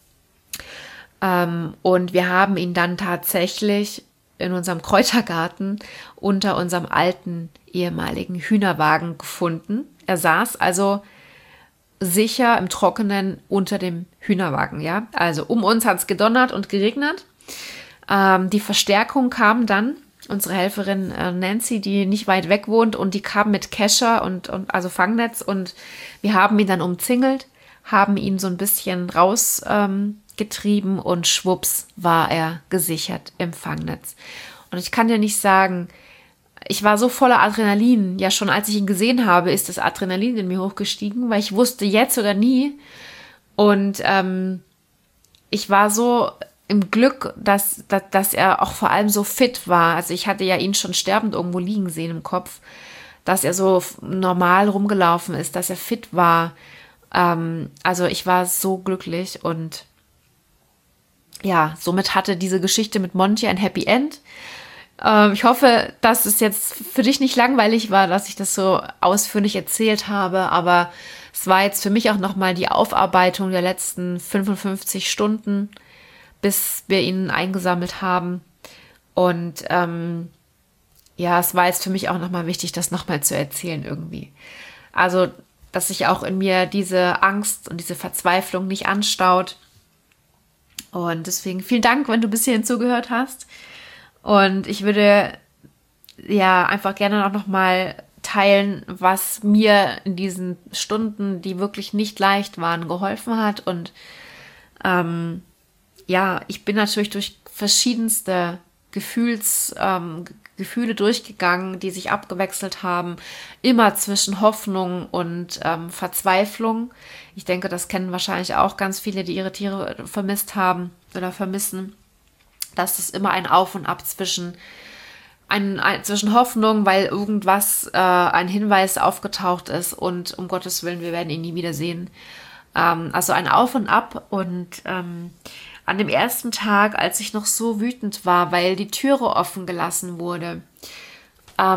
S1: Und wir haben ihn dann tatsächlich in unserem Kräutergarten unter unserem alten ehemaligen Hühnerwagen gefunden. Er saß also sicher im Trockenen unter dem Hühnerwagen, ja. Also um uns hat es gedonnert und geregnet. Die Verstärkung kam dann, unsere Helferin Nancy, die nicht weit weg wohnt, und die kam mit Kescher und also Fangnetz, und wir haben ihn dann umzingelt, haben ihn so ein bisschen rausgetrieben und schwupps war er gesichert im Fangnetz. Und ich kann dir nicht sagen, ich war so voller Adrenalin. Ja, schon als ich ihn gesehen habe, ist das Adrenalin in mir hochgestiegen, weil ich wusste, jetzt oder nie. Und ich war so im Glück, dass er auch vor allem so fit war. Also ich hatte ja ihn schon sterbend irgendwo liegen sehen im Kopf, dass er so normal rumgelaufen ist, dass er fit war. Also ich war so glücklich, und ja, somit hatte diese Geschichte mit Monty ein Happy End. Ich hoffe, dass es jetzt für dich nicht langweilig war, dass ich das so ausführlich erzählt habe, aber es war jetzt für mich auch nochmal die Aufarbeitung der letzten 55 Stunden, bis wir ihn eingesammelt haben. Und ja, es war jetzt für mich auch nochmal wichtig, das nochmal zu erzählen irgendwie. Also, dass sich auch in mir diese Angst und diese Verzweiflung nicht anstaut. Und deswegen vielen Dank, wenn du bis hierhin zugehört hast. Und ich würde ja einfach gerne auch nochmal teilen, was mir in diesen Stunden, die wirklich nicht leicht waren, geholfen hat. Und ja, ich bin natürlich durch verschiedenste Gefühle durchgegangen, die sich abgewechselt haben, immer zwischen Hoffnung und Verzweiflung. Ich denke, das kennen wahrscheinlich auch ganz viele, die ihre Tiere vermisst haben oder vermissen, dass es immer ein Auf und Ab zwischen Hoffnung, weil irgendwas, ein Hinweis aufgetaucht ist, und um Gottes Willen, wir werden ihn nie wieder sehen. Also ein Auf und Ab. Und an dem ersten Tag, als ich noch so wütend war, weil die Türe offen gelassen wurde, da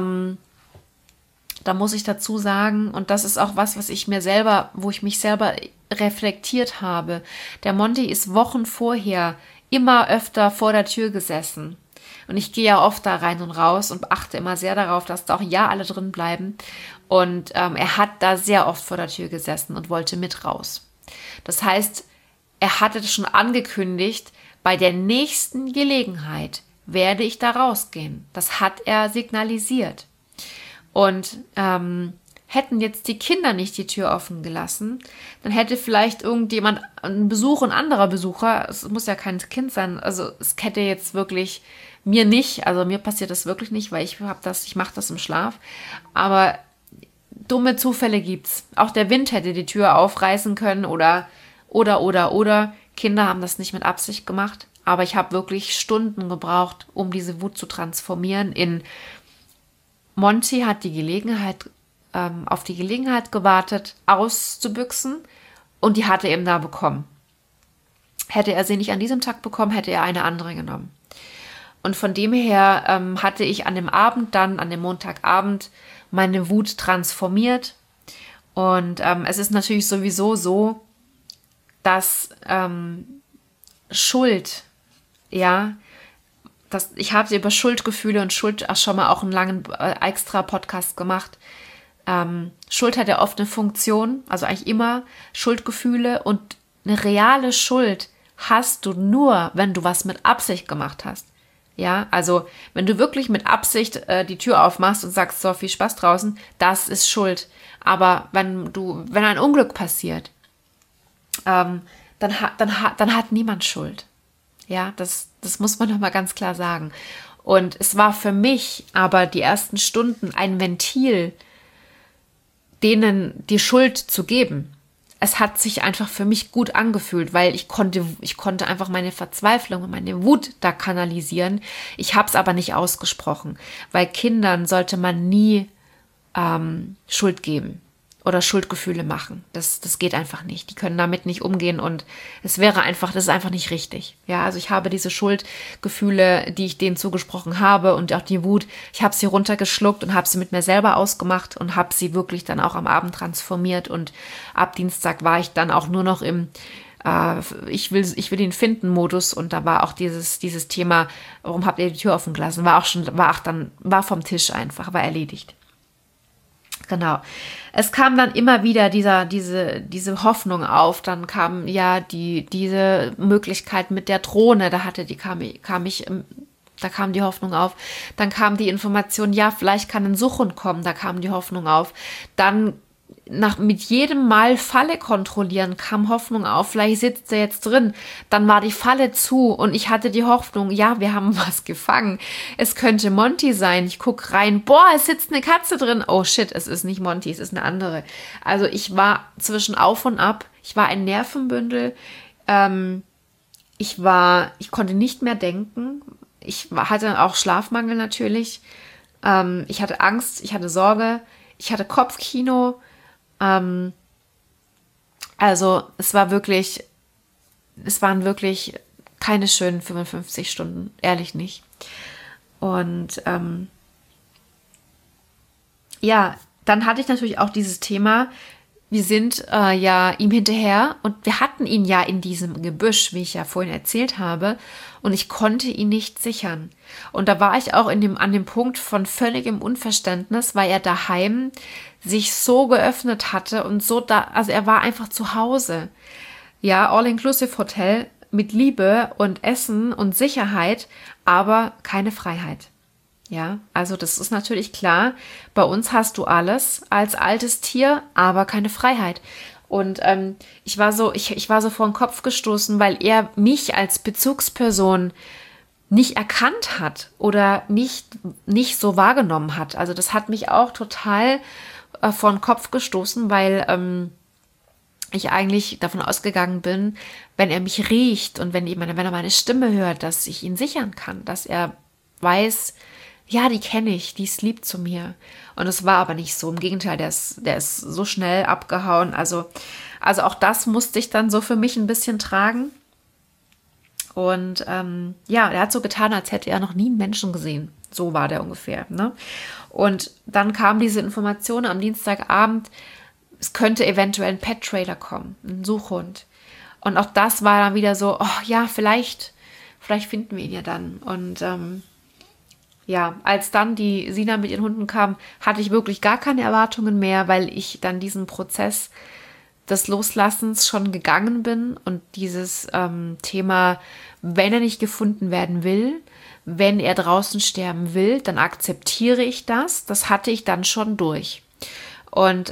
S1: muss ich dazu sagen, und das ist auch was ich wo ich mich selber reflektiert habe. Der Monty ist Wochen vorher immer öfter vor der Tür gesessen. Und ich gehe ja oft da rein und raus und achte immer sehr darauf, dass da auch ja alle drin bleiben. Und er hat da sehr oft vor der Tür gesessen und wollte mit raus. Das heißt, er hatte schon angekündigt, bei der nächsten Gelegenheit werde ich da rausgehen. Das hat er signalisiert. Und hätten jetzt die Kinder nicht die Tür offen gelassen, dann hätte vielleicht irgendjemand, ein anderer Besucher, es muss ja kein Kind sein, also es hätte jetzt wirklich mir passiert das wirklich nicht, weil ich mache das im Schlaf, aber dumme Zufälle gibt's. Auch der Wind hätte die Tür aufreißen können oder. Kinder haben das nicht mit Absicht gemacht, aber ich habe wirklich Stunden gebraucht, um diese Wut zu transformieren in Monty hat auf die Gelegenheit gewartet, auszubüchsen, und die hatte er eben da bekommen. Hätte er sie nicht an diesem Tag bekommen, hätte er eine andere genommen. Und von dem her hatte ich an dem Montagabend, meine Wut transformiert. Und es ist natürlich sowieso so, dass Schuld, ja, ich habe über Schuldgefühle und Schuld schon mal auch einen langen extra Podcast gemacht. Schuld hat ja oft eine Funktion, also eigentlich immer Schuldgefühle, und eine reale Schuld hast du nur, wenn du was mit Absicht gemacht hast. Ja, also wenn du wirklich mit Absicht die Tür aufmachst und sagst, so, viel Spaß draußen, das ist Schuld. Aber wenn ein Unglück passiert, dann hat niemand Schuld. Ja, das muss man nochmal ganz klar sagen. Und es war für mich aber die ersten Stunden ein Ventil, denen die Schuld zu geben. Es hat sich einfach für mich gut angefühlt, weil ich konnte einfach meine Verzweiflung und meine Wut da kanalisieren. Ich habe es aber nicht ausgesprochen, weil Kindern sollte man nie Schuld geben oder Schuldgefühle machen. Das geht einfach nicht. Die können damit nicht umgehen und das ist einfach nicht richtig. Ja, also ich habe diese Schuldgefühle, die ich denen zugesprochen habe und auch die Wut, ich habe sie runtergeschluckt und habe sie mit mir selber ausgemacht und habe sie wirklich dann auch am Abend transformiert und ab Dienstag war ich dann auch nur noch im ich will ihn finden Modus und da war auch dieses Thema, warum habt ihr die Tür offen gelassen, war vom Tisch einfach, war erledigt. Genau. Es kam dann immer wieder diese Hoffnung auf. Dann kam ja diese Möglichkeit mit der Drohne. Da kam die Hoffnung auf. Dann kam die Information, ja, vielleicht kann ein Suchhund kommen. Da kam die Hoffnung auf. Dann mit jedem Mal Falle kontrollieren kam Hoffnung auf, vielleicht sitzt er jetzt drin. Dann war die Falle zu und ich hatte die Hoffnung, ja, wir haben was gefangen. Es könnte Monty sein. Ich gucke rein, boah, es sitzt eine Katze drin. Oh shit, es ist nicht Monty, es ist eine andere. Also ich war zwischen auf und ab. Ich war ein Nervenbündel. Ich konnte nicht mehr denken. Ich hatte auch Schlafmangel natürlich. Ich hatte Angst, ich hatte Sorge, ich hatte Kopfkino. Also es waren wirklich keine schönen 55 Stunden, ehrlich nicht. Und ja, dann hatte ich natürlich auch dieses Thema, wir sind ja ihm hinterher und wir hatten ihn ja in diesem Gebüsch, wie ich ja vorhin erzählt habe, und ich konnte ihn nicht sichern. Und da war ich auch an dem Punkt von völligem Unverständnis, weil er daheim sich so geöffnet hatte und also er war einfach zu Hause. Ja, All-Inclusive-Hotel mit Liebe und Essen und Sicherheit, aber keine Freiheit. Ja, also das ist natürlich klar. Bei uns hast du alles als altes Tier, aber keine Freiheit. Und ich war so vor den Kopf gestoßen, weil er mich als Bezugsperson nicht erkannt hat oder nicht so wahrgenommen hat. Also das hat mich auch total vor den Kopf gestoßen, weil ich eigentlich davon ausgegangen bin, wenn er mich riecht und wenn er meine Stimme hört, dass ich ihn sichern kann, dass er weiß, ja, die kenne ich, die ist lieb zu mir. Und es war aber nicht so. Im Gegenteil, der ist so schnell abgehauen. Also auch das musste ich dann so für mich ein bisschen tragen. Und ja, er hat so getan, als hätte er noch nie einen Menschen gesehen. So war der ungefähr. Ne? Und dann kam diese Information am Dienstagabend, es könnte eventuell ein Pet-Trailer kommen, ein Suchhund. Und auch das war dann wieder so, oh ja, vielleicht finden wir ihn ja dann. Und ja, als dann die Sina mit ihren Hunden kam, hatte ich wirklich gar keine Erwartungen mehr, weil ich dann diesen Prozess des Loslassens schon gegangen bin und dieses Thema, wenn er nicht gefunden werden will, wenn er draußen sterben will, dann akzeptiere ich das. Das hatte ich dann schon durch. Und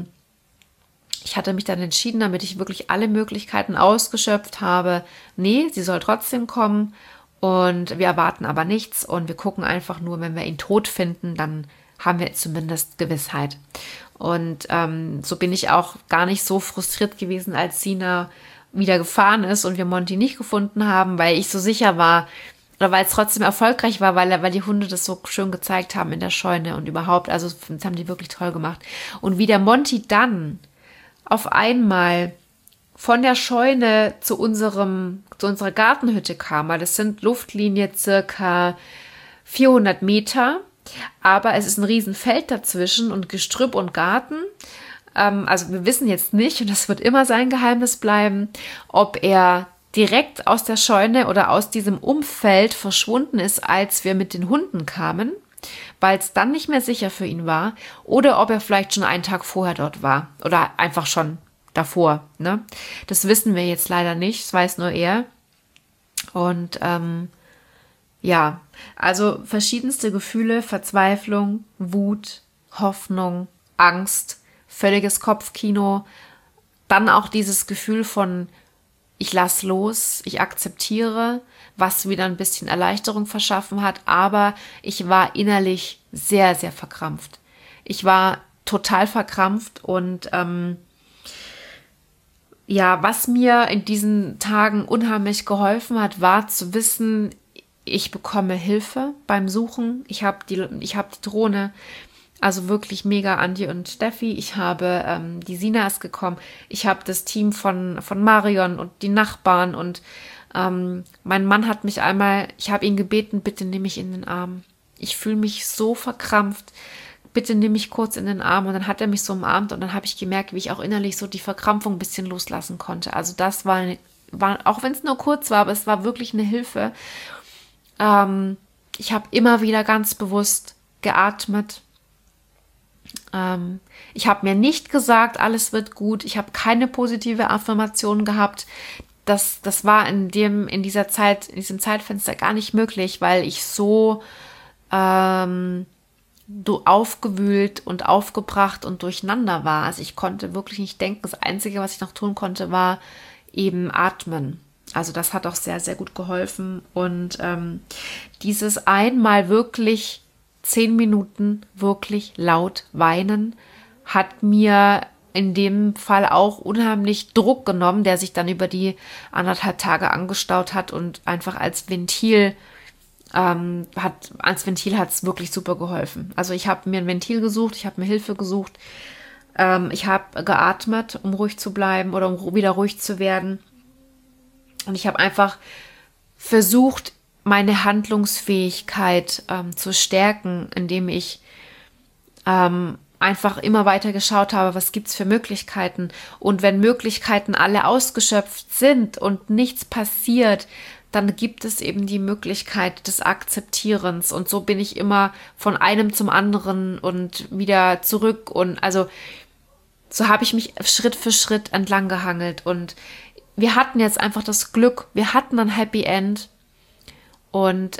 S1: ich hatte mich dann entschieden, damit ich wirklich alle Möglichkeiten ausgeschöpft habe. Nee, sie soll trotzdem kommen. Und wir erwarten aber nichts und wir gucken einfach nur, wenn wir ihn tot finden, dann haben wir zumindest Gewissheit. Und so bin ich auch gar nicht so frustriert gewesen, als Sina wieder gefahren ist und wir Monty nicht gefunden haben, weil ich so sicher war, oder weil es trotzdem erfolgreich war, weil die Hunde das so schön gezeigt haben in der Scheune und überhaupt, also das haben die wirklich toll gemacht. Und wie der Monty dann auf einmal von der Scheune zu unserer Gartenhütte kam, weil das sind Luftlinie circa 400 Meter, aber es ist ein Riesenfeld dazwischen und Gestrüpp und Garten. Also wir wissen jetzt nicht, und das wird immer sein Geheimnis bleiben, ob er direkt aus der Scheune oder aus diesem Umfeld verschwunden ist, als wir mit den Hunden kamen, weil es dann nicht mehr sicher für ihn war, oder ob er vielleicht schon einen Tag vorher dort war oder einfach schon davor. Ne? Das wissen wir jetzt leider nicht, das weiß nur er. Und Ja, also verschiedenste Gefühle, Verzweiflung, Wut, Hoffnung, Angst, völliges Kopfkino, dann auch dieses Gefühl von ich lasse los, ich akzeptiere, was wieder ein bisschen Erleichterung verschaffen hat, aber ich war innerlich sehr, sehr verkrampft. Ich war total verkrampft und ja, was mir in diesen Tagen unheimlich geholfen hat, war zu wissen, ich bekomme Hilfe beim Suchen. Ich habe die Drohne, also wirklich mega Andi und Steffi. Ich habe, die Sina ist gekommen. Ich habe das Team von Marion und die Nachbarn und mein Mann hat mich einmal, ich habe ihn gebeten, bitte nimm mich in den Arm. Ich fühle mich so verkrampft. Bitte nimm mich kurz in den Arm. Und dann hat er mich so umarmt und dann habe ich gemerkt, wie ich auch innerlich so die Verkrampfung ein bisschen loslassen konnte. Also das war auch wenn es nur kurz war, aber es war wirklich eine Hilfe. Ich habe immer wieder ganz bewusst geatmet. Ich habe mir nicht gesagt, alles wird gut. Ich habe keine positive Affirmation gehabt. Das war in diesem Zeitfenster gar nicht möglich, weil ich so aufgewühlt und aufgebracht und durcheinander war. Also ich konnte wirklich nicht denken. Das Einzige, was ich noch tun konnte, war eben atmen. Also das hat auch sehr, sehr gut geholfen. Und dieses einmal wirklich 10 Minuten wirklich laut weinen hat mir in dem Fall auch unheimlich Druck genommen, der sich dann über die 1,5 Tage angestaut hat und einfach als Ventil hat es wirklich super geholfen. Also ich habe mir ein Ventil gesucht, ich habe mir Hilfe gesucht, ich habe geatmet, um ruhig zu bleiben oder um wieder ruhig zu werden. Und ich habe einfach versucht, meine Handlungsfähigkeit zu stärken, indem ich einfach immer weiter geschaut habe, was gibt's für Möglichkeiten. Und wenn Möglichkeiten alle ausgeschöpft sind und nichts passiert, dann gibt es eben die Möglichkeit des Akzeptierens. Und so bin ich immer von einem zum anderen und wieder zurück. Und also so habe ich mich Schritt für Schritt entlang gehangelt. Und wir hatten jetzt einfach das Glück, wir hatten ein Happy End. Und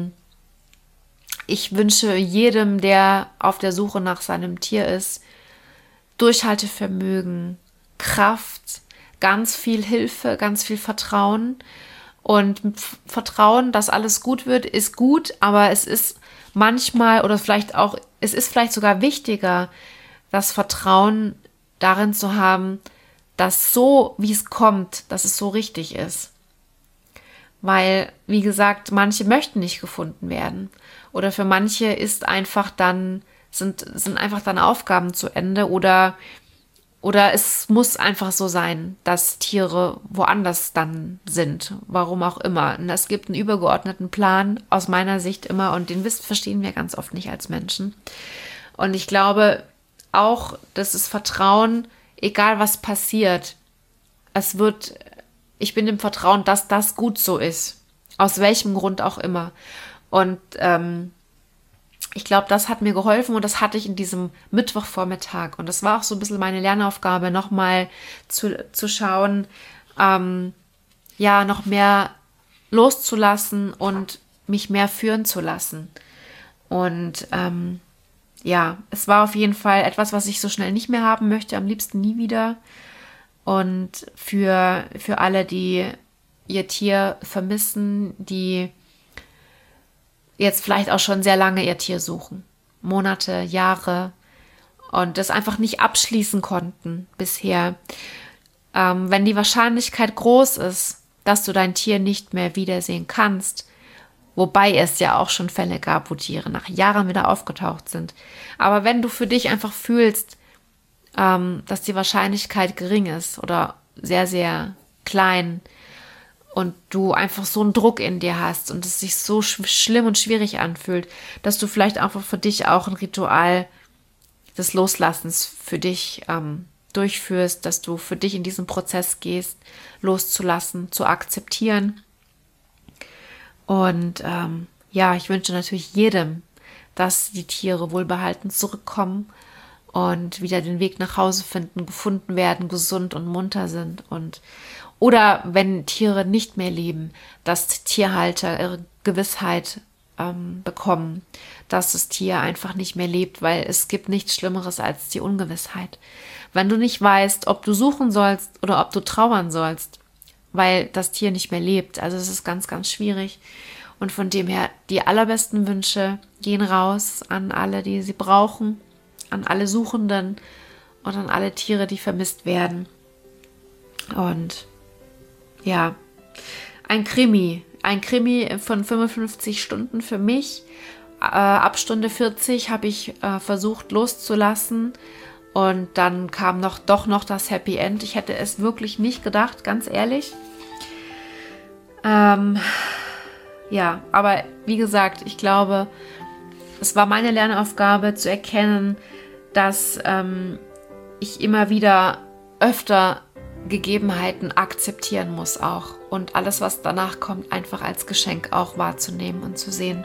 S1: ich wünsche jedem, der auf der Suche nach seinem Tier ist, Durchhaltevermögen, Kraft, ganz viel Hilfe, ganz viel Vertrauen. Und Vertrauen, dass alles gut wird, ist gut, aber es ist manchmal oder vielleicht auch, es ist vielleicht sogar wichtiger, das Vertrauen darin zu haben, dass so, wie es kommt, dass es so richtig ist. Weil, wie gesagt, manche möchten nicht gefunden werden. Oder für manche sind einfach dann Aufgaben zu Ende oder es muss einfach so sein, dass Tiere woanders dann sind, warum auch immer. Und es gibt einen übergeordneten Plan, aus meiner Sicht immer, und den verstehen wir ganz oft nicht als Menschen. Und ich glaube auch, dass das Vertrauen, egal was passiert, ich bin im Vertrauen, dass das gut so ist, aus welchem Grund auch immer. Und ich glaube, das hat mir geholfen und das hatte ich in diesem Mittwochvormittag. Und das war auch so ein bisschen meine Lernaufgabe, nochmal zu schauen, noch mehr loszulassen und mich mehr führen zu lassen. Und es war auf jeden Fall etwas, was ich so schnell nicht mehr haben möchte, am liebsten nie wieder. Und für alle, die ihr Tier vermissen, die jetzt vielleicht auch schon sehr lange ihr Tier suchen. Monate, Jahre und das einfach nicht abschließen konnten bisher. Wenn die Wahrscheinlichkeit groß ist, dass du dein Tier nicht mehr wiedersehen kannst, wobei es ja auch schon Fälle gab, wo Tiere nach Jahren wieder aufgetaucht sind. Aber wenn du für dich einfach fühlst, dass die Wahrscheinlichkeit gering ist oder sehr, sehr klein, und du einfach so einen Druck in dir hast und es sich so schlimm und schwierig anfühlt, dass du vielleicht einfach für dich auch ein Ritual des Loslassens für dich durchführst, dass du für dich in diesen Prozess gehst, loszulassen, zu akzeptieren. Und ich wünsche natürlich jedem, dass die Tiere wohlbehalten zurückkommen und wieder den Weg nach Hause finden, gefunden werden, gesund und munter sind. Oder wenn Tiere nicht mehr leben, dass Tierhalter ihre Gewissheit bekommen, dass das Tier einfach nicht mehr lebt, weil es gibt nichts Schlimmeres als die Ungewissheit. Wenn du nicht weißt, ob du suchen sollst oder ob du trauern sollst, weil das Tier nicht mehr lebt. Also es ist ganz, ganz schwierig. Und von dem her, die allerbesten Wünsche gehen raus an alle, die sie brauchen, an alle Suchenden und an alle Tiere, die vermisst werden. Und ja, ein Krimi von 55 Stunden für mich. Ab Stunde 40 habe ich versucht loszulassen und dann kam doch noch das Happy End. Ich hätte es wirklich nicht gedacht, ganz ehrlich. Ja, aber wie gesagt, ich glaube, es war meine Lernaufgabe zu erkennen, dass ich immer wieder öfter Gegebenheiten akzeptieren muss auch und alles, was danach kommt, einfach als Geschenk auch wahrzunehmen und zu sehen.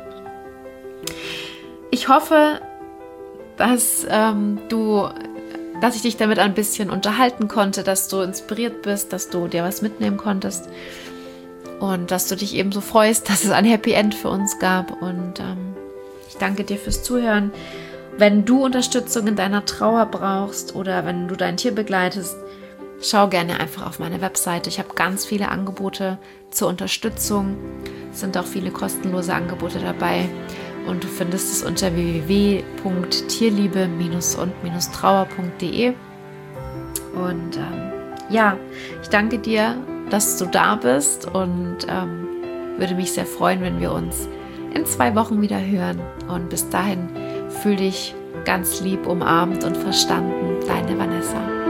S1: Ich hoffe, dass ich dich damit ein bisschen unterhalten konnte, dass du inspiriert bist, dass du dir was mitnehmen konntest und dass du dich ebenso freust, dass es ein Happy End für uns gab. Und ich danke dir fürs Zuhören. Wenn du Unterstützung in deiner Trauer brauchst oder wenn du dein Tier begleitest, schau gerne einfach auf meine Webseite. Ich habe ganz viele Angebote zur Unterstützung. Es sind auch viele kostenlose Angebote dabei. Und du findest es unter www.tierliebe-und-trauer.de. Und ja, ich danke dir, dass du da bist und würde mich sehr freuen, wenn wir uns in 2 Wochen wieder hören. Und bis dahin fühl dich ganz lieb umarmt und verstanden. Deine Vanessa.